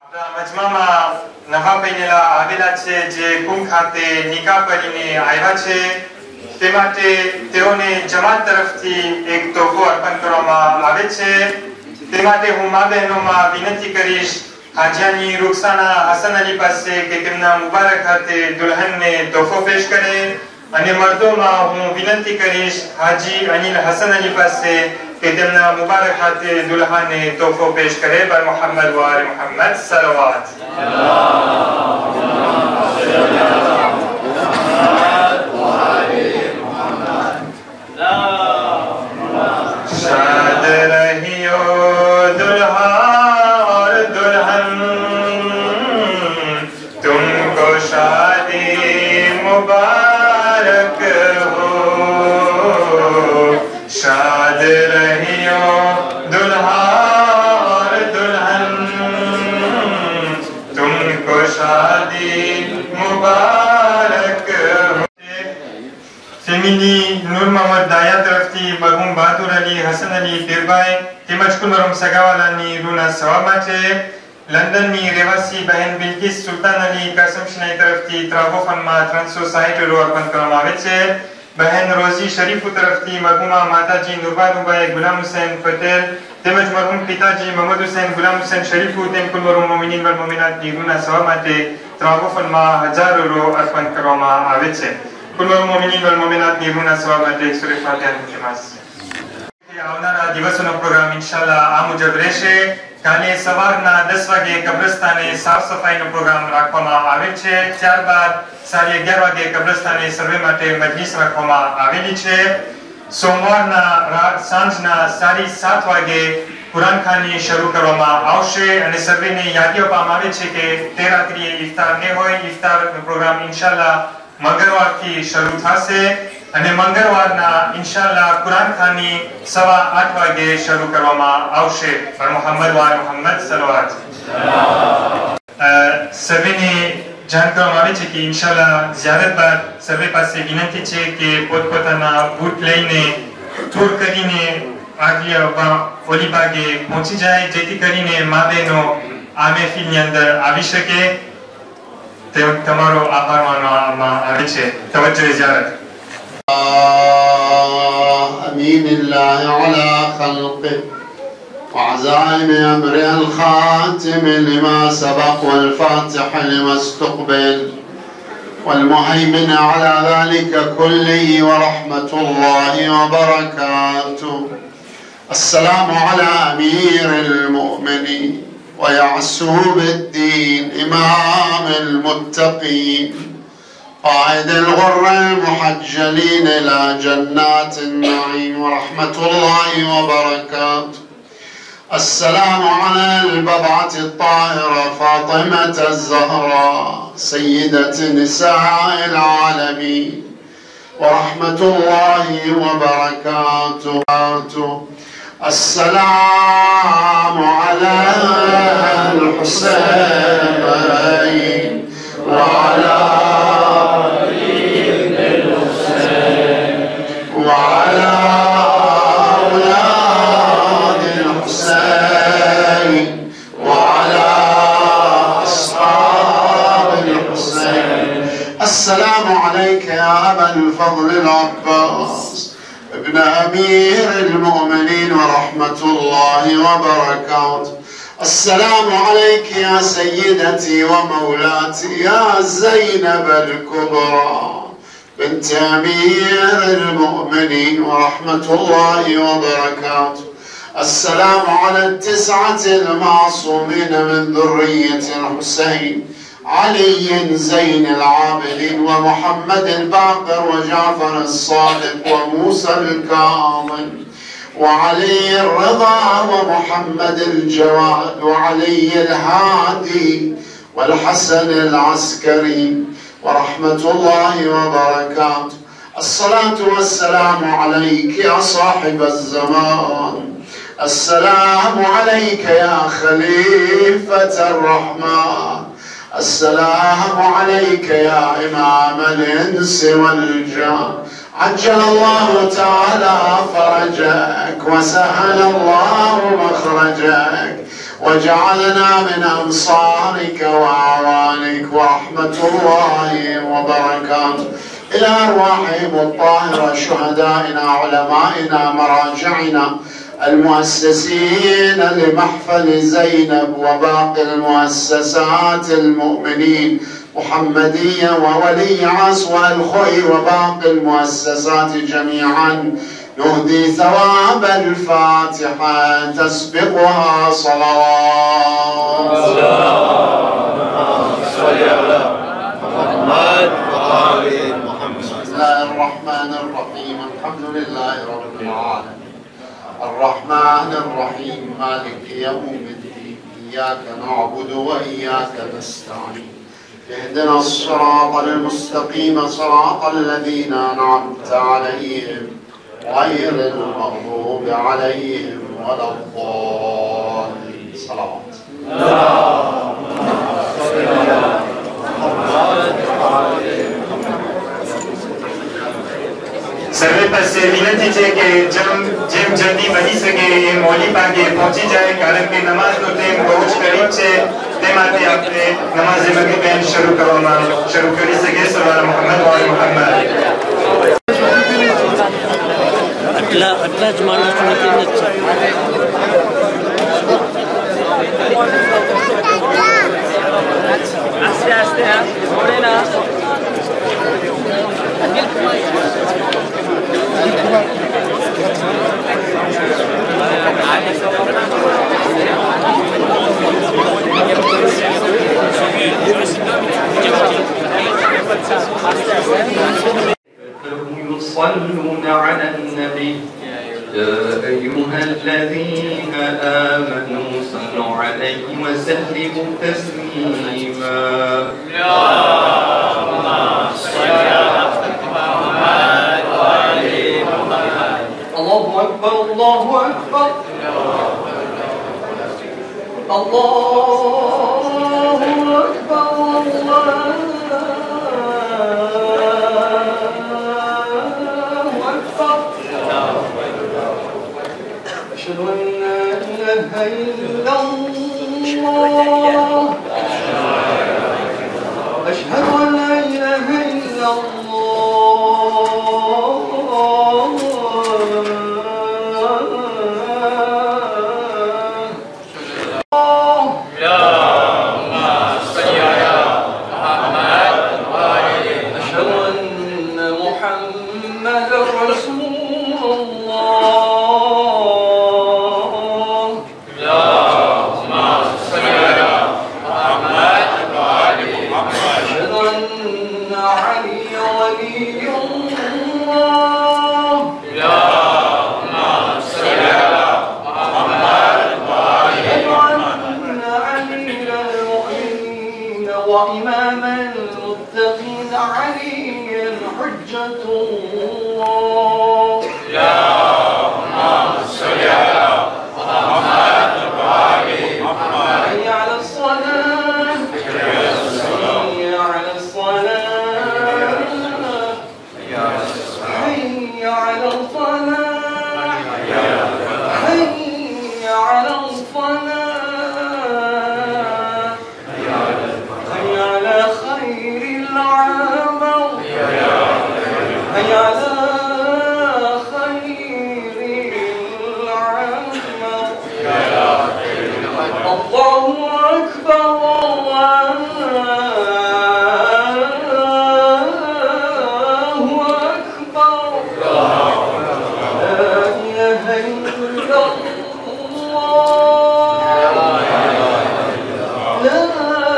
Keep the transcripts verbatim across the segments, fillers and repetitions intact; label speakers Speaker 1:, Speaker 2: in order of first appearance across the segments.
Speaker 1: મજમામાં નવા પહેરેલા આવેલા છે જે કુંભ ખાતે નિકાહ કરીને આવ્યા છે તે માટે તેઓને જમાત તરફથી એક તોહફો અર્પણ કરવામાં આવે છે તે માટે હું મા બહેનોમાં વિનંતી કરીશ હાજીયાની રૂકસાના હસન અલી પાસે કે તેમના મુબારક હાથે દુલ્હનને તોહફો પેશ કરે અને મર્દોમાં હું વિનંતી કરીશ હાજી અનિલ હસન અલી પાસે કે તેમના મુબારક હાથે દુલ્હાને તોહફો પેશ કરે બર મુહમ્મદ વ આલે મુહમ્મદ સલવાત शाद रहियो दुल्हा और दुल्हन तुमको शादी मुबारक हो शाद रहियो दुल्हा और दुल्हन तुमको शादी मुबारक हो फेमिनी नूर मोहम्मद दाया तरफથી મરહુમ બહાદુર અલી હસન અલી પીરભાઈ તેમજ કુલ મરહુમ સગાવાલાની રૂના સવાબ માટે લંડનની રહેવાસી બહેન બિલકિસ સુલતાન અલી કાસમ શનાઈ તરફથી ત્રાવોફનમાં ત્રણસો સાઠ રૂપિયા અર્પણ કરવામાં આવે છે બહેન રોઝી શરીફુ તરફથી મરહુમા માતાજી નુરબાનુભાઈ ગુલામ હુસૈન પટેલ તેમજ મરહુમ પિતાજી મોહમ્મદ હુસૈન ગુલામ હુસૈન શરીફુ તેમ કુલ મરહુમ મોમિનીન વલ મોમિનાતની રૂના સવાબ માટે ત્રાવોફનમાં હજાર રૂપિયા અર્પણ કરવામાં આવે છે કુલ મરહુમ મોમિનીન વલ મોમિનાતની રૂના સવાબ માટે સૂરે ફાતિહા મુજમાસ આવનારા દિવસોનો પ્રોગ્રામ ઇન્શાઅલ્લાહ આ મુજબ રહેશે કાલે સવારના દસ વાગે કબ્રસ્તાને સાફ સફાઈનો પ્રોગ્રામ રાખવામાં આવે છે ત્યારબાદ સાડી અગિયાર વાગે કબ્રસ્તાને સર્વે માટે મજલિસ રાખવામાં આવેલી છે સોમવારના સાંજના સાડી સાત વાગે કુરાનખાની શરૂ કરવામાં આવશે અને સર્વેને યાદી આપવામાં આવે છે કે તે રાત્રિએ ઇફતાર ને હોય ઇફતારનો પ્રોગ્રામ ઇન્શાઅલ્લાહ મંગળવારથી શરૂ થશે અને મંગળવારના ઇન્શાઅલ્લાહ કુરાનખાની સવા આઠ વાગે શરૂ કરવામાં આવશે પર મુહમ્મદ વ મુહમ્મદ સલવાત સર્વેને જાણ કરવામાં આવે છે કે ઇન્શાઅલ્લાહ ઝિયારત બાદ સર્વે પાસે વિનંતી છે કે પોતપોતાના બૂટ લઈને ટૂર કરીને આગળ ઓલી ભાગે પહોંચી જાય જેથી કરીને મા બહેનો આ મહેફિલની અંદર આવી શકે તમારો આભાર માનવામાં આવે છે તવજ્જો ઝિયારત
Speaker 2: أمين الله على خلقه وعزائم أمره الخاتم لما سبق والفاتح لما استقبل والمهيمن على ذلك كله ورحمة الله وبركاته السلام على أمير المؤمنين ويعسوب الدين إمام المتقين قائد الغر المحجلين إلى جنات النعيم ورحمة الله وبركاته السلام على البضعة الطاهرة فاطمة الزهراء سيدة نساء العالمين ورحمة الله وبركاته السلام على الحسين وعلى وعلى أولاد الحسين وعلى أصحاب الحسين السلام عليك يا أبا الفضل العباس ابن أمير المؤمنين ورحمة الله وبركاته السلام عليك يا سيدتي ومولاتي يا زينب الكبرى بنت أمير المؤمنين ورحمة الله وبركاته السلام على التسعة المعصومين من ذرية الحسين علي زين العابدين ومحمد الباقر وجعفر الصادق وموسى الكاظم وعلي الرضا ومحمد الجواد وعلي الهادي والحسن العسكري ورحمة الله وبركاته الصلاة والسلام عليك يا صاحب الزمان السلام عليك يا خليفة الرحمن السلام عليك يا إمام الإنس والجان عجل الله تعالى فرجك وسهل الله مخرجك وجعلنا من أنصارك وأعوانك، ورحمة الله وبركاته إلى أرواحهم الطاهرة، شهدائنا، علمائنا، مراجعنا، المؤسسين لمحفل زينب وباقي المؤسسات المؤمنين محمدية وولي عصر والخوي وباقي المؤسسات جميعا. نهدي ثواب الفاتحة تسبقها صلوات.
Speaker 3: صل على محمد وآل محمد.
Speaker 2: بسم الله الرحمن الرحيم. الحمد لله رب العالمين الرحمن الرحيم مالك يوم الدين. إياك نعبد وإياك نستعين. اهدنا الصراط المستقيم صراط الذين أنعمت عليهم غير المغضوب عليهم ولا الضالين. صلوات.
Speaker 1: सर्वे पास से विनती है कि जम जेम जल्दी बनी सके मौली पाके पहुंची जाए, कारण के नमाज नो टाइम बहुत करीब છે, તે માટે આપણે નમાઝ મગરિબ બેન શરૂ કરવામાં શરૂ કરી સકે. સલ્લલ્લાહુ મુહમ્મદ વ મુહમ્મદ.
Speaker 4: અટલા અટલા જ માણસ નથી. આસ્તે આસ્તે થોડે ના
Speaker 5: يصلون على النبي يا أيها الذين آمنوا صلوا عليه وسلموا تسليما. اللهم صل على محمد وآل محمد. الله أكبر الله أكبر الله أكبر الله أشهد أن لا إله إلا الله أشهد أن لا إله إلا الله اللهم صل على محمد أشهد أن محمدا رسول الله. وإمام المتقين عليا حجة الله. اللهم صل على محمد وآل محمد. حي على الصلاة حي على الصلاة حي على الفلاح حي على الفلاح. خير العمل هيا على خير العمل. الله أكبر الله أكبر لا إله إلا الله لا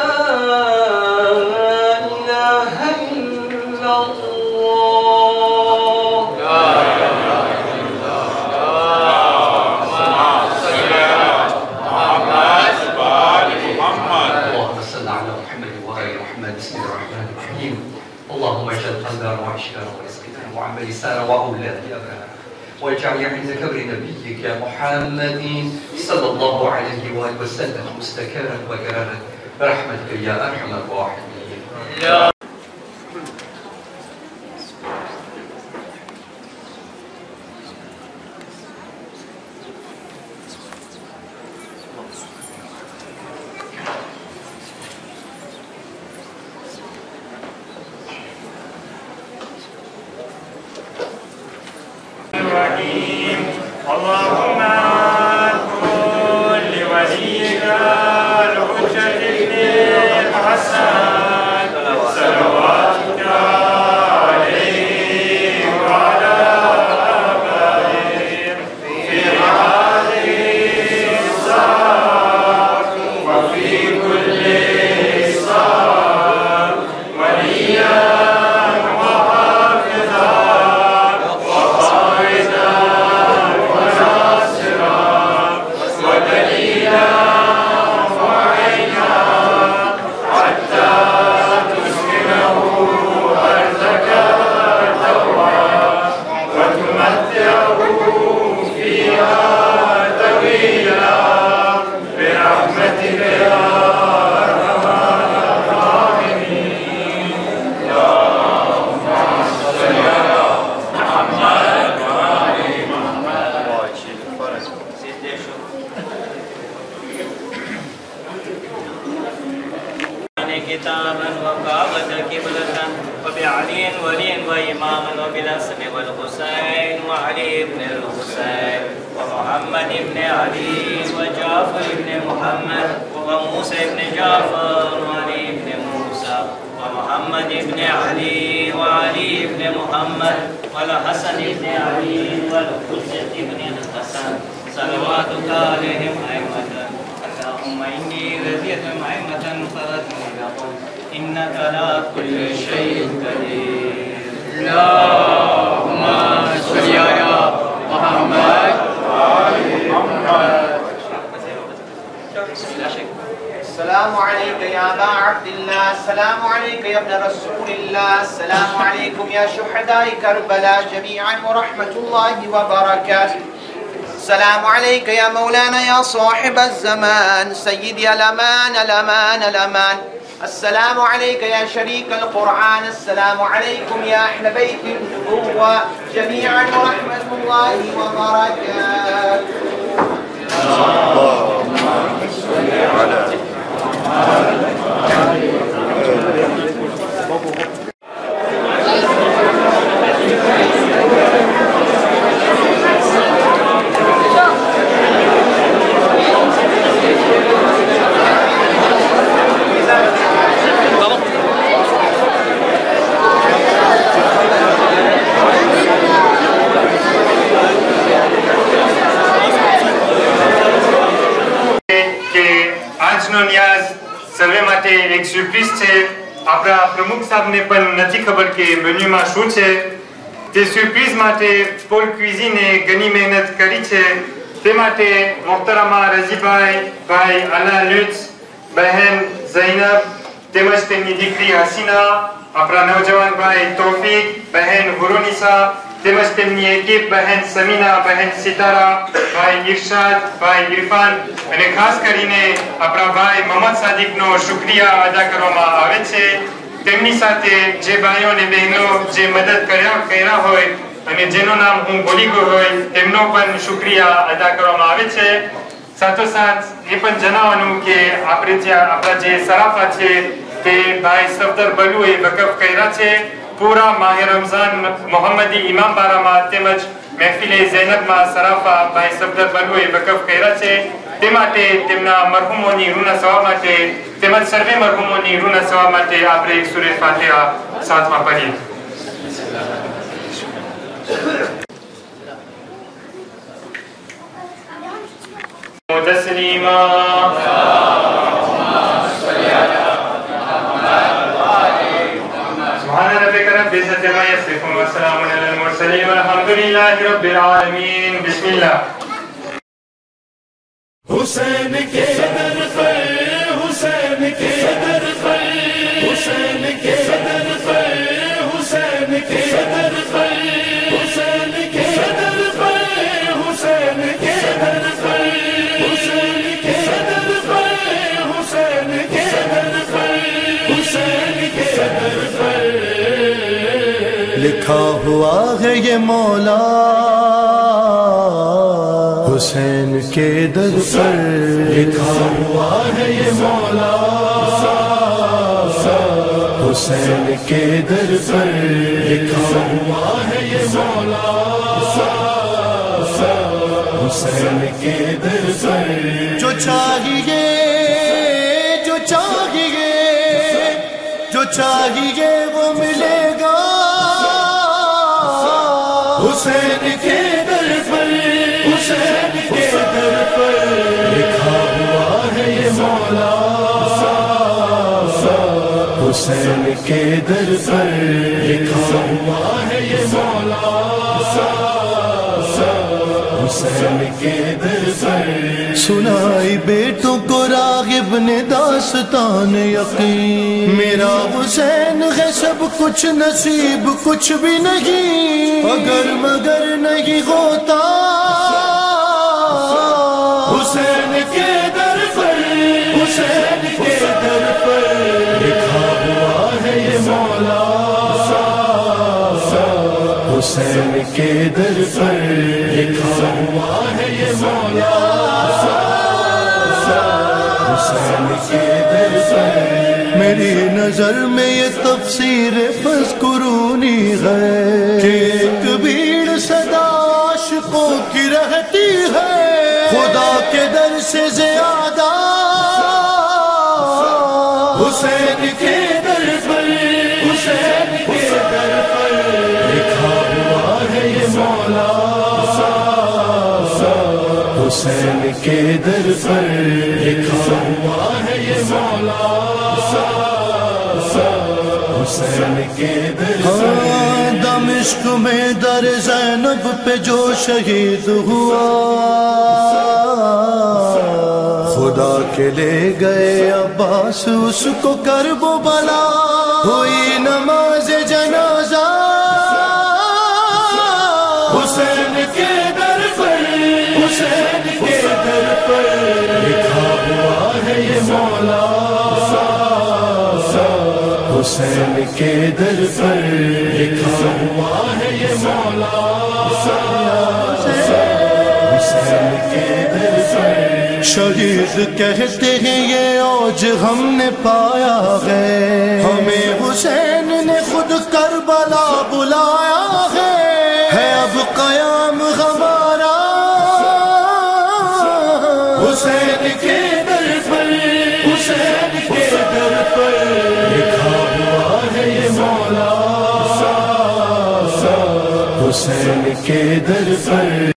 Speaker 5: وعمل لسانا وأولاد أبانا واجعل عند كبر نبيك يا محمد صلى الله عليه وآله وسلم مستكارا وقرارا برحمتك يا أرحم الراحمين.
Speaker 1: اللهم كن لوليك الحجة ابن الحسن صلواتك عليه وعلى آبائه في هذه الساعة وفي كل ساعة وليا وحافظا وقائدا وناصرا ودليلا وعينا حتى تسكنه أرضك طوعا وتمتعه فيها طويلا برحمتك يا أرحم الراحمين. اللهم صل على محمد وآل محمد.
Speaker 4: كتابا وقامة قبلة وبعلي ولي وإماما وبالحسن والحسين وعلي بن الحسين ومحمد بن علي وجعفر بن محمد وموسى بن جعفر وعلي بن موسى ومحمد بن علي وعلي بن محمد والحسن بن علي والحجة بن الحسن صلواتك عليهم أئمة. اللهم إني رضيت أئمة فرتني لهم إنك على كل شيء قدير. اللهم صل على محمد وآل محمد.
Speaker 6: السلام عليك يا أبا عبد الله، السلام عليك يا ابن رسول الله، السلام عليكم يا شهداء كربلاء جميعا ورحمة الله وبركاته. السلام عليك يا مولانا يا صاحب الزمان سيدي الأمان الأمان الأمان. السلام عليك يا شريك القرآن، السلام عليكم يا أهل بيت النبوة جميعا ورحمة الله وبركاته.
Speaker 3: اللهم صل على
Speaker 1: સર્વે માટે એક સરપ્રાઈઝ છે. આપણા પ્રમુખ સાહેબને પણ નથી ખબર કે મેન્યુમાં શું છે. તે સરપ્રાઈઝ માટે પોલ ક્વિઝીને ઘણી મહેનત કરી છે. તે માટે મોહતરમા રઝીભાઈ, ભાઈ અના લુત્સ, બહેન ઝૈનબ તેમજ તેમની દીકરી હસીના, આપણા નવજવાન ભાઈ તૌફીક, બહેન હુરુનિસા તેમજ તેમની એક બહેન સમીના, બહેન સિતારા, ભાઈ ઇરશાદ, ભાઈ ઇરફાન અને ખાસ કરીને આપણા ભાઈ મોહમ્મદ સાદિકનો શુક્રિયા અદા કરવામાં આવે છે. તેમની સાથે જે ભાઈઓ અને બહેનો જે મદદ કર્યા કર્યા હોય અને જેનું નામ હું ભૂલી ગયો હોય તેમનો પણ શુક્રિયા અદા કરવામાં આવે છે. સાથોસાથ એ પણ જણાવવાનું કે આપણે જે આપણા જે સરાફા છે તે ભાઈ સફદર બલુએ વકફ કર્યા છે. पूरा माह रमजान मोहम्मदी इमाम बारामा તેમજ મહેફિલે ઝૈનબમાં સરાફા ભાઈ સફદર બલુએ વકફ કર્યા છે. તે માટે તેમના મરહુમોની રૂના સવા માટે તેમજ સર્વે મરહુમોની રૂના સવા માટે આપણે એક સૂરે ફાતિહા સાથમાં પઢીએ. તસ્લીમા سبحان ربك رب العزة عما يصفون وسلام على المرسلين والحمد لله رب العالمين. بسم الله.
Speaker 7: حسین کے صدر پر حسین کے صدر پر حسین کے صدر پر حسین کے صدر پر حسین کے صدر پر حسین کے صدر پر حسین کے صدر پر حسین کے صدر پر حسین کے صدر پر لکھا ہوا ہے یہ مولا حسین کے در پر لکھا ہوا ہے یہ مولا حسین کے در پر لکھا ہوا ہے یہ مولا हुसैन के दर पर
Speaker 8: जो चाहिए जो चाहिए जो चाहिए वो मिलेगा
Speaker 7: हुसैन के दर पर हुसैन के दर पर लिखा हुआ है ये मौला हुसैन के दर पर लिखा हुआ है ये मौला हुसैन के दर पर
Speaker 8: सुनाई बेटों को रागिब ने दास्तान यकीन मेरा हुसैन है सब कुछ नसीब कुछ भी नहीं अगर मगर नहीं होता
Speaker 7: हुसैन के दर पर हुसैन के दर पर लिखा हुआ है ये मौला हुसैन के दर पर लिखा हुआ है ये मौला हुसैन के दर पर
Speaker 8: मेरी नजर में ये तफसीर फस्कुरूनी है कि एक भीड़ सदा आशिकों की रहती है खुदा के दर से ज्यादा
Speaker 7: हुसैन के दर पर हुसैन के दर पर लिखा हुआ है ये मौला हुसैन के दर पर लिखा हुआ है ये मौला हुसैन के दर पर
Speaker 8: दमिश्क में दर ज़ैनब पे जो शहीद हुआ खुदा के ले गए अब्बास उसको करबो बला हुई नमाज जनाजा
Speaker 7: हुसैन के दर पर हुसैन के दर पर लिखा हुआ है ये मौला हुसैन के दर पर लिखा हुआ है ये मौला हुसैन के दर पर
Speaker 8: शहीद कहते हैं ये औज हमने पाया है हमें हुसैन ने खुद करबला बुलाया है है अब कयाम हमारा
Speaker 7: हुसैन के दर पर हुसैन के दर पर लिखा हुआ है ये मौला हुसैन के दर पर